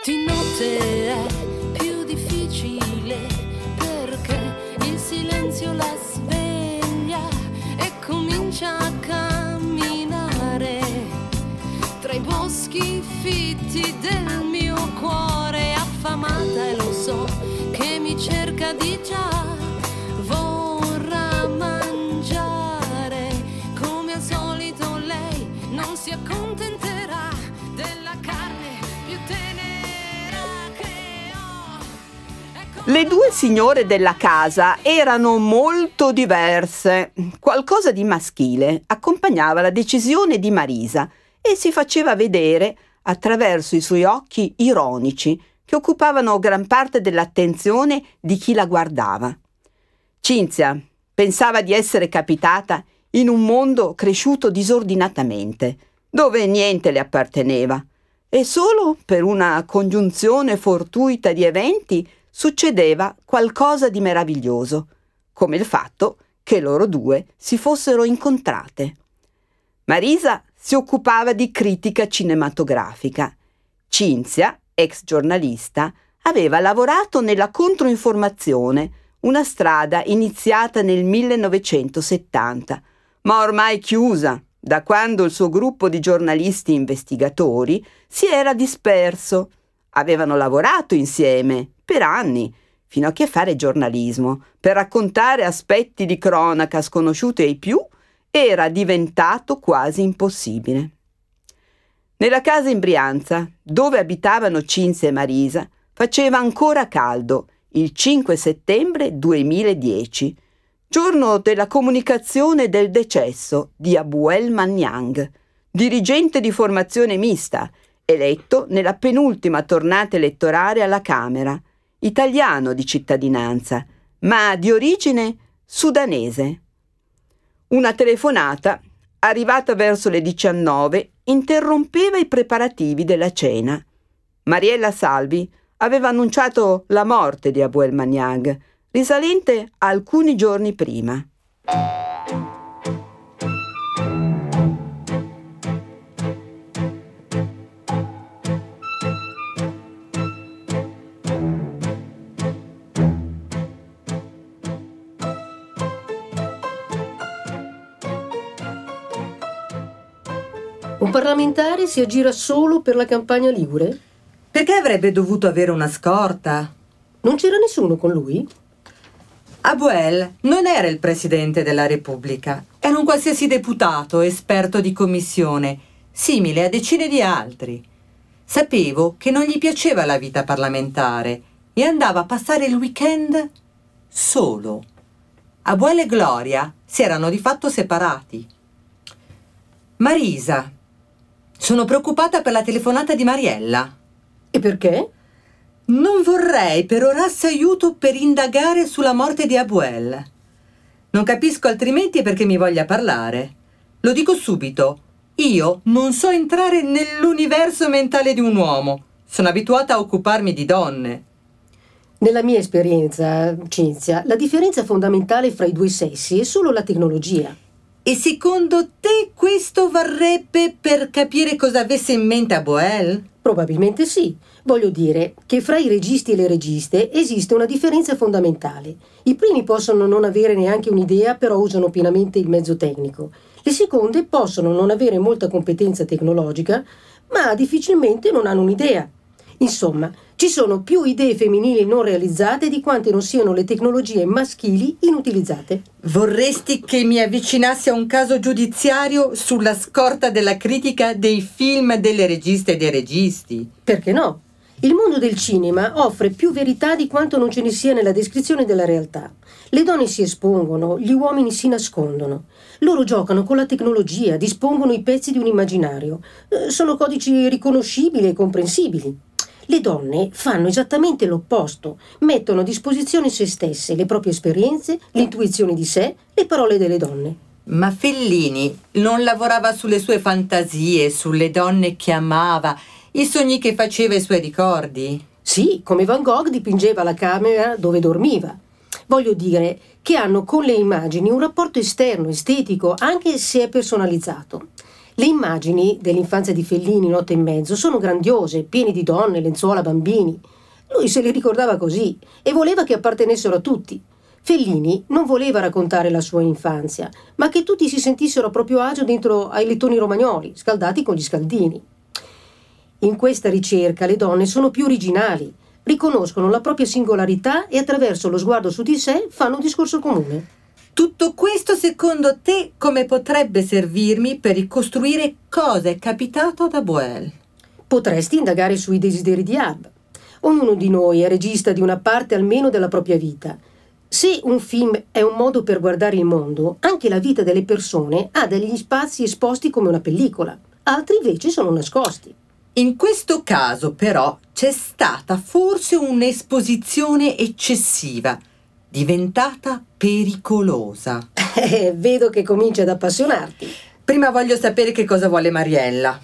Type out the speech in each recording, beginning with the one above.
Di notte è più difficile perché il silenzio la sveglia e comincia a camminare tra i boschi fitti del mio cuore, affamata e lo so che mi cerca di già, vorrà mangiare come al solito lei non si accontenterà della carne più tenera che ho. Le due signore della casa erano molto diverse. Qualcosa di maschile accompagnava la decisione di Marisa e si faceva vedere attraverso i suoi occhi ironici che occupavano gran parte dell'attenzione di chi la guardava. Cinzia pensava di essere capitata in un mondo cresciuto disordinatamente, dove niente le apparteneva, e solo per una congiunzione fortuita di eventi succedeva qualcosa di meraviglioso, come il fatto che loro due si fossero incontrate. Marisa si occupava di critica cinematografica. Cinzia, ex giornalista, aveva lavorato nella controinformazione, una strada iniziata nel 1970, ma ormai chiusa da quando il suo gruppo di giornalisti investigatori si era disperso. Avevano lavorato insieme per anni, fino a che fare giornalismo, per raccontare aspetti di cronaca sconosciuti ai più, era diventato quasi impossibile. Nella casa in Brianza, dove abitavano Cinzia e Marisa, faceva ancora caldo il 5 settembre 2010, giorno della comunicazione del decesso di Abuel Maniang, dirigente di formazione mista, eletto nella penultima tornata elettorale alla Camera, italiano di cittadinanza, ma di origine sudanese. Una telefonata, arrivata verso le 19, interrompeva i preparativi della cena. Mariella Salvi aveva annunciato la morte di Abuel Maniang, risalente a alcuni giorni prima. Un parlamentare si aggira solo per la campagna ligure? Perché avrebbe dovuto avere una scorta? Non c'era nessuno con lui? Abuel non era il presidente della Repubblica, era un qualsiasi deputato, esperto di commissione, simile a decine di altri. Sapevo che non gli piaceva la vita parlamentare e andava a passare il weekend solo. Abuel e Gloria si erano di fatto separati. Marisa, sono preoccupata per la telefonata di Mariella. E perché? Non vorrei perorassi aiuto per indagare sulla morte di Abuel. Non capisco altrimenti perché mi voglia parlare. Lo dico subito, io non so entrare nell'universo mentale di un uomo. Sono abituata a occuparmi di donne. Nella mia esperienza, Cinzia, la differenza fondamentale fra i due sessi è solo la tecnologia. E secondo te questo varrebbe per capire cosa avesse in mente Abuel? Probabilmente sì. Voglio dire che fra i registi e le registe esiste una differenza fondamentale. I primi possono non avere neanche un'idea, però usano pienamente il mezzo tecnico. Le seconde possono non avere molta competenza tecnologica, ma difficilmente non hanno un'idea. Insomma, ci sono più idee femminili non realizzate di quante non siano le tecnologie maschili inutilizzate. Vorresti che mi avvicinassi a un caso giudiziario sulla scorta della critica dei film delle registe e dei registi? Perché no? Il mondo del cinema offre più verità di quanto non ce ne sia nella descrizione della realtà. Le donne si espongono, gli uomini si nascondono. Loro giocano con la tecnologia, dispongono i pezzi di un immaginario. Sono codici riconoscibili e comprensibili. Le donne fanno esattamente l'opposto, mettono a disposizione se stesse, le proprie esperienze, le intuizioni di sé, le parole delle donne. Ma Fellini non lavorava sulle sue fantasie, sulle donne che amava, i sogni che faceva, i suoi ricordi? Sì, come Van Gogh dipingeva la camera dove dormiva. Voglio dire che hanno con le immagini un rapporto esterno, estetico, anche se è personalizzato. Le immagini dell'infanzia di Fellini, Notte e mezzo, sono grandiose, piene di donne, lenzuola, bambini. Lui se li ricordava così e voleva che appartenessero a tutti. Fellini non voleva raccontare la sua infanzia, ma che tutti si sentissero a proprio agio dentro ai lettoni romagnoli, scaldati con gli scaldini. In questa ricerca le donne sono più originali, riconoscono la propria singolarità e attraverso lo sguardo su di sé fanno un discorso comune. Tutto questo secondo te come potrebbe servirmi per ricostruire cosa è capitato ad Abuel? Potresti indagare sui desideri di Ab. Ognuno di noi è regista di una parte almeno della propria vita. Se un film è un modo per guardare il mondo, anche la vita delle persone ha degli spazi esposti come una pellicola, altri invece sono nascosti. In questo caso però c'è stata forse un'esposizione eccessiva, diventata pericolosa. Vedo che cominci ad appassionarti. Prima voglio sapere che cosa vuole Mariella.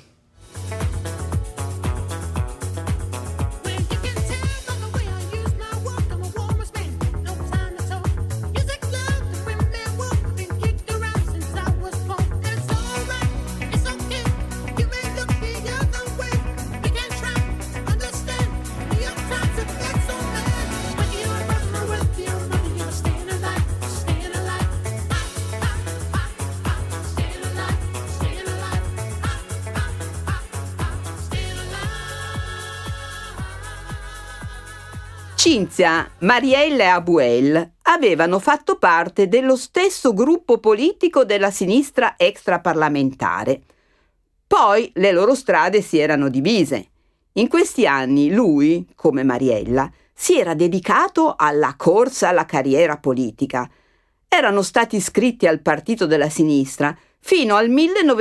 Cinzia, Mariella e Abuel avevano fatto parte dello stesso gruppo politico della sinistra extraparlamentare. Poi le loro strade si erano divise. In questi anni lui, come Mariella, si era dedicato alla corsa alla carriera politica. Erano stati iscritti al partito della sinistra fino al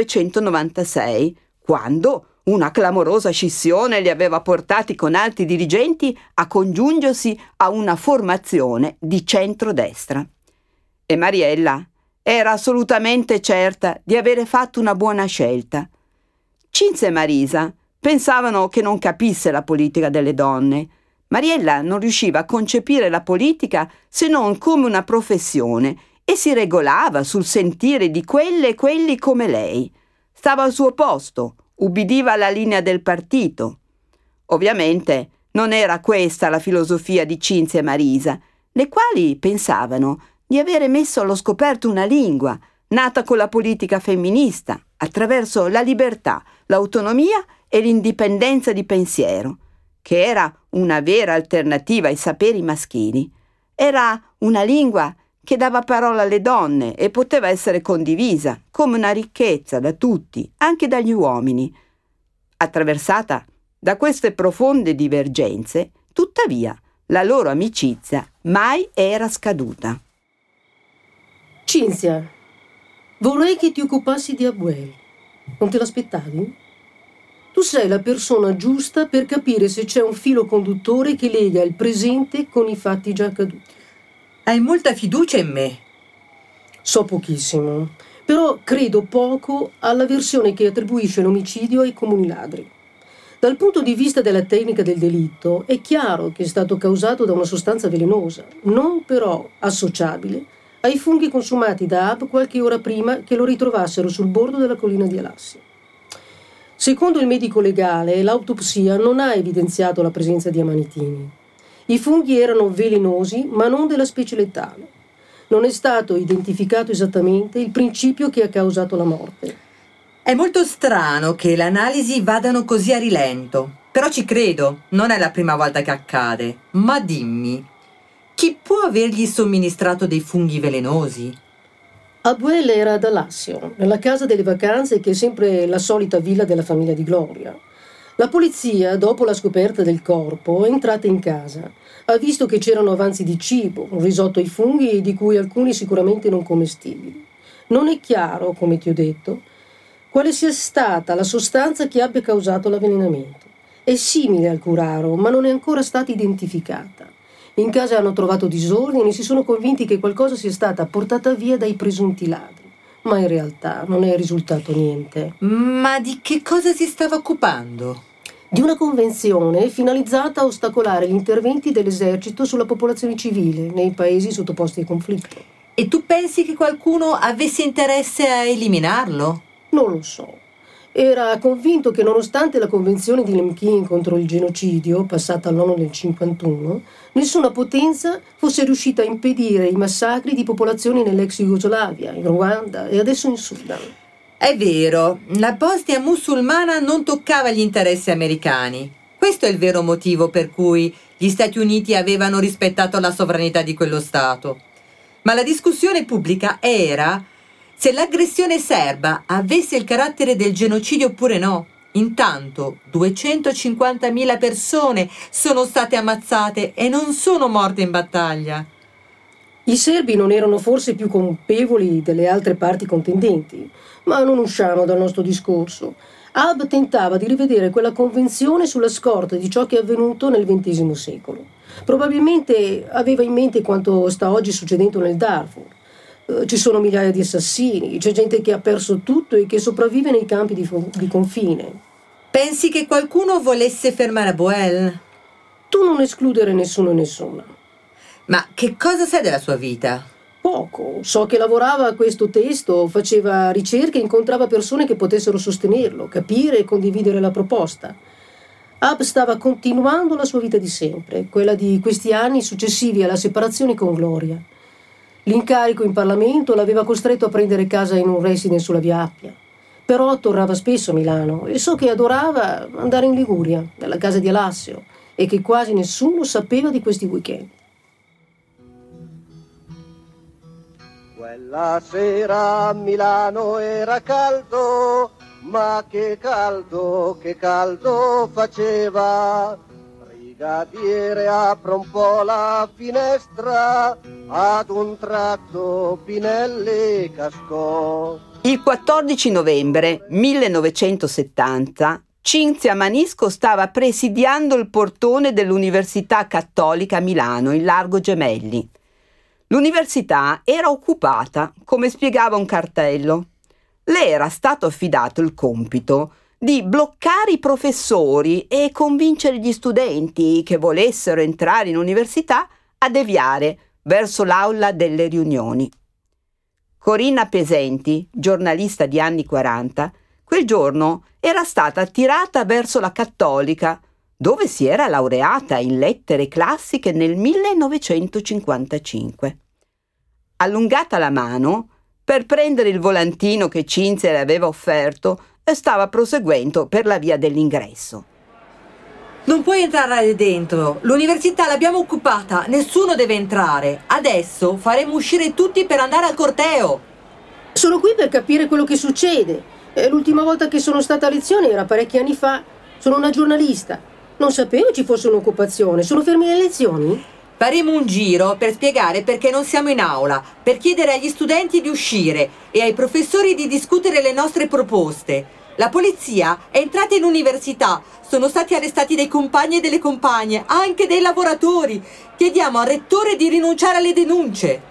1996, quando una clamorosa scissione li aveva portati con altri dirigenti a congiungersi a una formazione di centrodestra. E Mariella era assolutamente certa di avere fatto una buona scelta. Cinzia e Marisa pensavano che non capisse la politica delle donne. Mariella non riusciva a concepire la politica se non come una professione e si regolava sul sentire di quelle e quelli come lei. Stava al suo posto, ubbidiva alla linea del partito. Ovviamente non era questa la filosofia di Cinzia e Marisa, le quali pensavano di avere messo allo scoperto una lingua nata con la politica femminista, attraverso la libertà, l'autonomia e l'indipendenza di pensiero, che era una vera alternativa ai saperi maschili. Era una lingua che dava parola alle donne e poteva essere condivisa come una ricchezza da tutti, anche dagli uomini. Attraversata da queste profonde divergenze, tuttavia, la loro amicizia mai era scaduta. Cinzia, vorrei che ti occupassi di Abuel. Non te l'aspettavi? Tu sei la persona giusta per capire se c'è un filo conduttore che lega il presente con i fatti già accaduti. Hai molta fiducia in me. So pochissimo, però credo poco alla versione che attribuisce l'omicidio ai comuni ladri. Dal punto di vista della tecnica del delitto è chiaro che è stato causato da una sostanza velenosa, non però associabile ai funghi consumati da Ab qualche ora prima che lo ritrovassero sul bordo della collina di Alassia. Secondo il medico legale, l'autopsia non ha evidenziato la presenza di amanitini. I funghi erano velenosi, ma non della specie letale. Non è stato identificato esattamente il principio che ha causato la morte. È molto strano che le analisi vadano così a rilento, però ci credo, non è la prima volta che accade. Ma dimmi, chi può avergli somministrato dei funghi velenosi? Abuel era ad Alassio, nella casa delle vacanze che è sempre la solita villa della famiglia di Gloria. La polizia, dopo la scoperta del corpo, è entrata in casa. Ha visto che c'erano avanzi di cibo, un risotto ai funghi di cui alcuni sicuramente non commestibili. Non è chiaro, come ti ho detto, quale sia stata la sostanza che abbia causato l'avvelenamento. È simile al curaro, ma non è ancora stata identificata. In casa hanno trovato disordini e si sono convinti che qualcosa sia stata portata via dai presunti ladri. Ma in realtà non è risultato niente. Ma di che cosa si stava occupando? Di una convenzione finalizzata a ostacolare gli interventi dell'esercito sulla popolazione civile nei paesi sottoposti ai conflitti. E tu pensi che qualcuno avesse interesse a eliminarlo? Non lo so. Era convinto che nonostante la convenzione di Lemkin contro il genocidio, passata all'ONU nel 1951, nessuna potenza fosse riuscita a impedire i massacri di popolazioni nell'ex Jugoslavia, in Ruanda e adesso in Sudan. È vero, la Bosnia musulmana non toccava gli interessi americani. Questo è il vero motivo per cui gli Stati Uniti avevano rispettato la sovranità di quello Stato. Ma la discussione pubblica era se l'aggressione serba avesse il carattere del genocidio oppure no. Intanto 250.000 persone sono state ammazzate e non sono morte in battaglia. I serbi non erano forse più colpevoli delle altre parti contendenti, ma non usciamo dal nostro discorso. Ab tentava di rivedere quella convenzione sulla scorta di ciò che è avvenuto nel XX secolo. Probabilmente aveva in mente quanto sta oggi succedendo nel Darfur. Ci sono migliaia di assassini, c'è gente che ha perso tutto e che sopravvive nei campi di confine. Pensi che qualcuno volesse fermare Abuel? Tu non escludere nessuno e nessuna. Ma che cosa sai della sua vita? Poco. So che lavorava a questo testo, faceva ricerche e incontrava persone che potessero sostenerlo, capire e condividere la proposta. Ab stava continuando la sua vita di sempre, quella di questi anni successivi alla separazione con Gloria. L'incarico in Parlamento l'aveva costretto a prendere casa in un residence sulla via Appia. Però tornava spesso a Milano e so che adorava andare in Liguria, nella casa di Alassio, e che quasi nessuno sapeva di questi weekend. Quella sera a Milano era caldo, ma che caldo faceva. Brigadiere apre un po' la finestra, ad un tratto Pinelli cascò. Il 14 novembre 1970 Cinzia Manisco stava presidiando il portone dell'Università Cattolica a Milano, in Largo Gemelli. L'università era occupata, come spiegava un cartello. Le era stato affidato il compito di bloccare i professori e convincere gli studenti che volessero entrare in università a deviare verso l'aula delle riunioni. Corinna Pesenti, giornalista di anni 40, quel giorno era stata attirata verso la Cattolica, dove si era laureata in lettere classiche nel 1955. Allungata la mano per prendere il volantino che Cinzia le aveva offerto, stava proseguendo per la via dell'ingresso. Non puoi entrare dentro, l'università l'abbiamo occupata, nessuno deve entrare. Adesso faremo uscire tutti per andare al corteo. Sono qui per capire quello che succede. L'ultima volta che sono stata a lezione era parecchi anni fa. Sono una giornalista. Non sapevo ci fosse un'occupazione. Sono fermi le lezioni? Faremo un giro per spiegare perché non siamo in aula, per chiedere agli studenti di uscire e ai professori di discutere le nostre proposte. La polizia è entrata in università, sono stati arrestati dei compagni e delle compagne, anche dei lavoratori. Chiediamo al rettore di rinunciare alle denunce.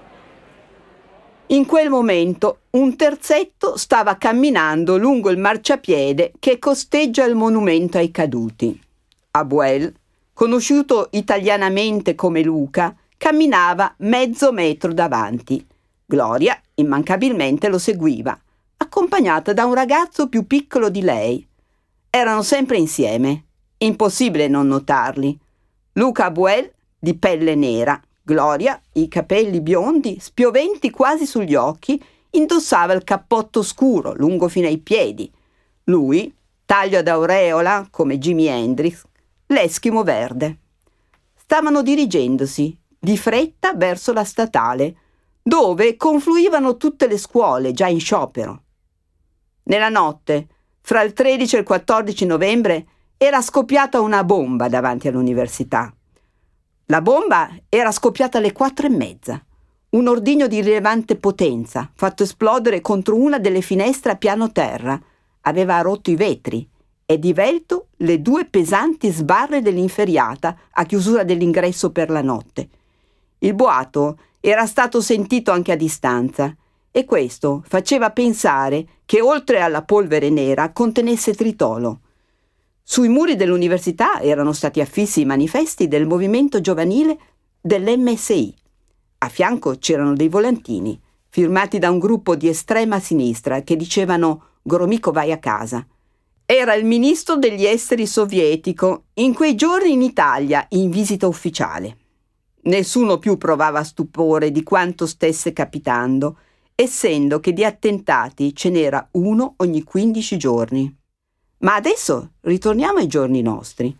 In quel momento un terzetto stava camminando lungo il marciapiede che costeggia il monumento ai caduti. Abuel, conosciuto italianamente come Luca, camminava mezzo metro davanti. Gloria immancabilmente lo seguiva, accompagnata da un ragazzo più piccolo di lei. Erano sempre insieme, impossibile non notarli. Luca Abuel, di pelle nera, Gloria, i capelli biondi, spioventi quasi sugli occhi, indossava il cappotto scuro, lungo fino ai piedi. Lui, taglio ad aureola, come Jimi Hendrix, l'eschimo verde. Stavano dirigendosi di fretta verso la statale, dove confluivano tutte le scuole già in sciopero. Nella notte, fra il 13 e il 14 novembre, era scoppiata una bomba davanti all'università. La bomba era scoppiata alle 4:30. Un ordigno di rilevante potenza, fatto esplodere contro una delle finestre a piano terra, aveva rotto i vetri e divelto le 2 pesanti sbarre dell'inferriata a chiusura dell'ingresso per la notte. Il boato era stato sentito anche a distanza e questo faceva pensare che oltre alla polvere nera contenesse tritolo. Sui muri dell'università erano stati affissi i manifesti del movimento giovanile dell'MSI. A fianco c'erano dei volantini firmati da un gruppo di estrema sinistra che dicevano Gromyko, vai a casa. Era il ministro degli esteri sovietico, in quei giorni in Italia, in visita ufficiale. Nessuno più provava stupore di quanto stesse capitando, essendo che di attentati ce n'era uno ogni 15 giorni. Ma adesso ritorniamo ai giorni nostri.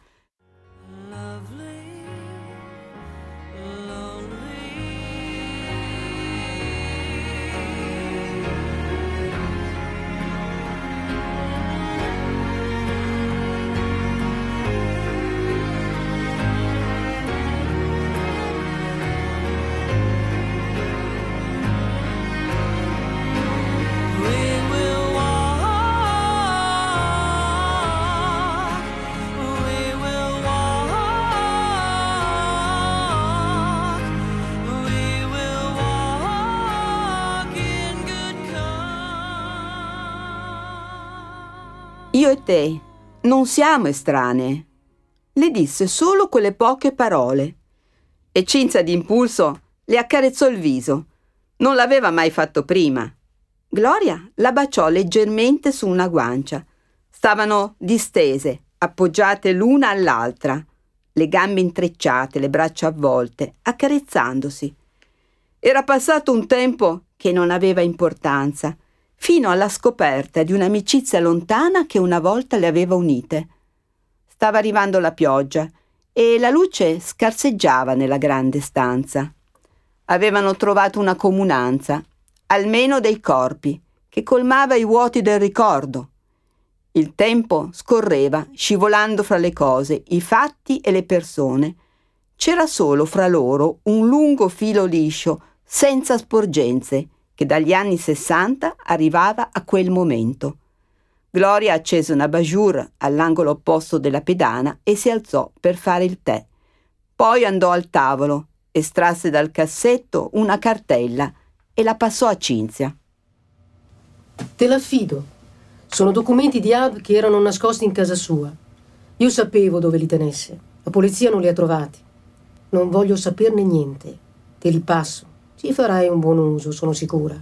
Io e te non siamo estranee. Le disse solo quelle poche parole e Cinzia d'impulso le accarezzò il viso. Non l'aveva mai fatto prima. Gloria la baciò leggermente su una guancia. Stavano distese, appoggiate l'una all'altra, le gambe intrecciate, le braccia avvolte, accarezzandosi. Era passato un tempo che non aveva importanza, fino alla scoperta di un'amicizia lontana che una volta le aveva unite. Stava arrivando la pioggia e la luce scarseggiava nella grande stanza. Avevano trovato una comunanza, almeno dei corpi, che colmava i vuoti del ricordo. Il tempo scorreva, scivolando fra le cose, i fatti e le persone. C'era solo fra loro un lungo filo liscio, senza sporgenze, che dagli anni 60 arrivava a quel momento. Gloria accese una bajour all'angolo opposto della pedana e si alzò per fare il tè. Poi andò al tavolo, estrasse dal cassetto una cartella e la passò a Cinzia. Te la affido. Sono documenti di Ab che erano nascosti in casa sua. Io sapevo dove li tenesse. La polizia non li ha trovati. Non voglio saperne niente. Te li passo. Ci farai un buon uso, sono sicura.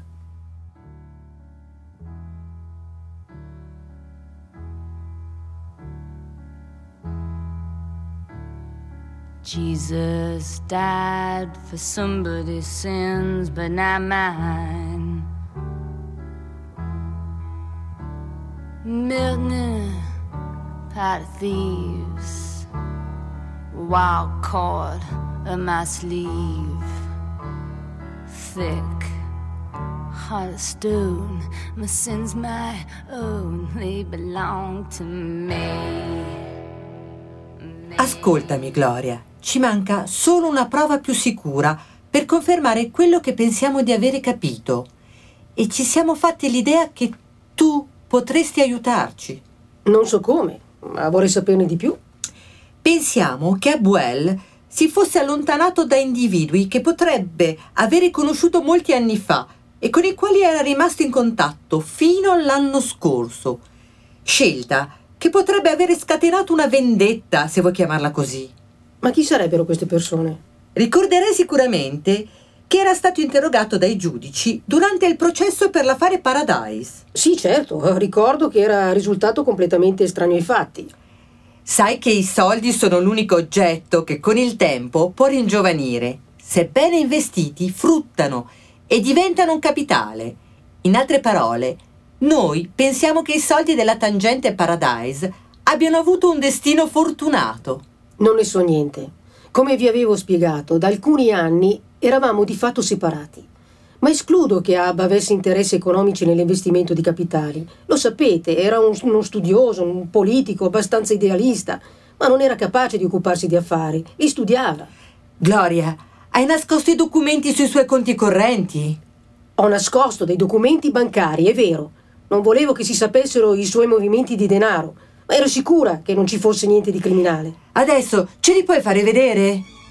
Jesus died for somebody's sins, but not mine. Milton, pot of thieves, wild cord of my sleeve, thick heart of stone, my sins my own, they belong to me. Ascoltami, Gloria, ci manca solo una prova più sicura per confermare quello che pensiamo di avere capito. E ci siamo fatti l'idea che tu potresti aiutarci. Non so come, ma vorrei saperne di più. Pensiamo che Abuel si fosse allontanato da individui che potrebbe avere conosciuto molti anni fa e con i quali era rimasto in contatto fino all'anno scorso. Scelta che potrebbe avere scatenato una vendetta, se vuoi chiamarla così. Ma chi sarebbero queste persone? Ricorderai sicuramente che era stato interrogato dai giudici durante il processo per l'affare Paradise. Sì, certo, ricordo che era risultato completamente estraneo ai fatti. Sai che i soldi sono l'unico oggetto che con il tempo può ringiovanire. Se bene investiti, fruttano e diventano un capitale. In altre parole, noi pensiamo che i soldi della tangente Paradise abbiano avuto un destino fortunato. Non ne so niente. Come vi avevo spiegato, da alcuni anni eravamo di fatto separati. Ma escludo che Ab avesse interessi economici nell'investimento di capitali. Lo sapete, era uno studioso, un politico abbastanza idealista, ma non era capace di occuparsi di affari. Li studiava. Gloria, hai nascosto i documenti sui suoi conti correnti? Ho nascosto dei documenti bancari, è vero. Non volevo che si sapessero i suoi movimenti di denaro, ma ero sicura che non ci fosse niente di criminale. Adesso ce li puoi fare vedere?